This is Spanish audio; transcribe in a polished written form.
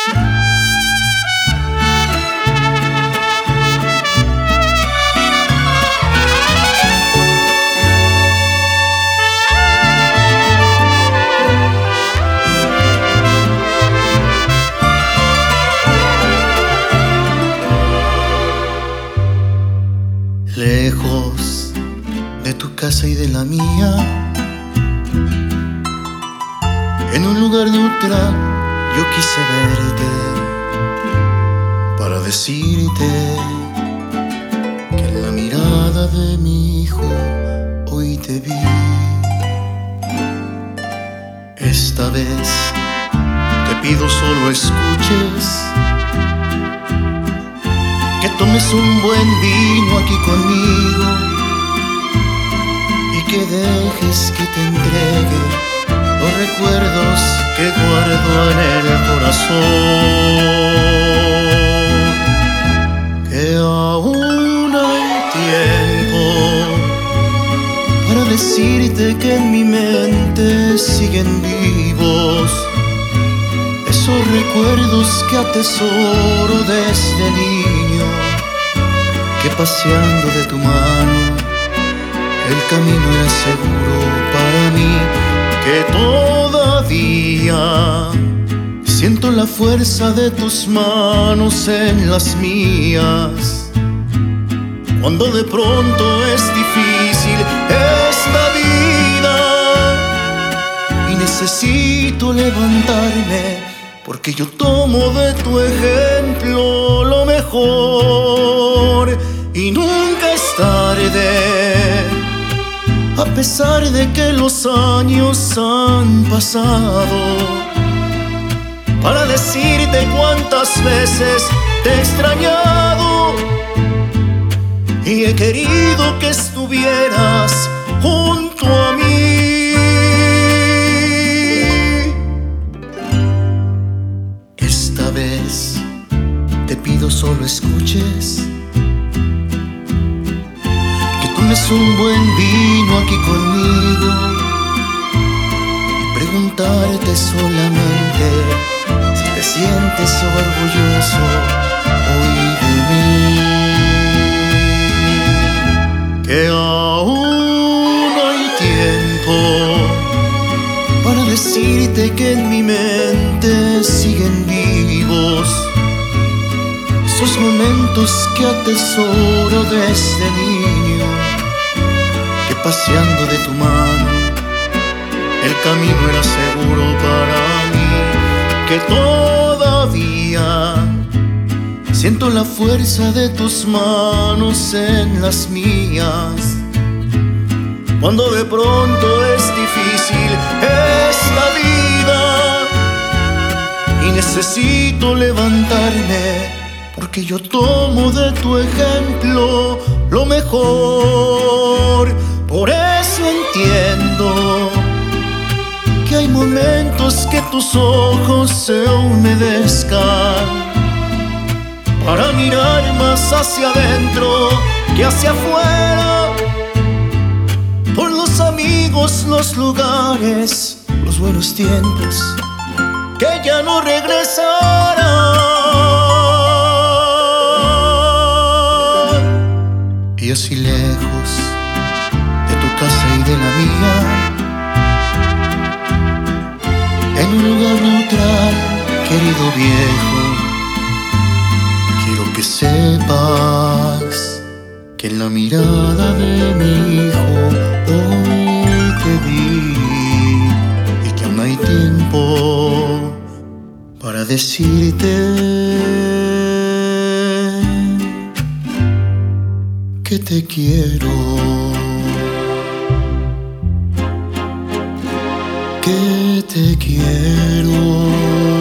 Lejos de tu casa y de la mía, en un lugar neutral yo quise verte para decirte que en la mirada de mi hijo hoy te vi. Esta vez te pido solo escuches, que tomes un buen vino aquí conmigo y que dejes que te entregue los recuerdos que guardo en el corazón. Que aún hay tiempo para decirte que en mi mente siguen vivos esos recuerdos que atesoro desde niño, que paseando de tu mano el camino era seguro para mí, que todavía siento la fuerza de tus manos en las mías, cuando de pronto es difícil esta vida y necesito levantarme, porque yo tomo de tu ejemplo lo mejor y nunca es tarde, a pesar de que los años han pasado, para decirte cuántas veces te he extrañado y he querido que estuvieras junto a mí. Esta vez te pido solo escuches, que tomes un buen vino aquí conmigo y preguntarte solamente si te sientes orgulloso hoy de mí. Que aún hay tiempo para decirte que en mi mente siguen vivos esos momentos que atesoro desde niño, que paseando de tu mano el camino era seguro para mí, que todavía siento la fuerza de tus manos en las mías, cuando de pronto es difícil esta vida y necesito levantarme, porque yo tomo de tu ejemplo lo mejor. Por eso entiendo que hay momentos que tus ojos se humedezcan, para mirar más hacia adentro que hacia afuera, por los amigos, los lugares, los buenos tiempos que ya no regresarán. Y así lejos de tu casa y de la mía, en un lugar neutral, querido viejo, quiero que sepas que en la mirada de mi hijo hoy te vi y que aún hay tiempo para decirte que te quiero, que te quiero.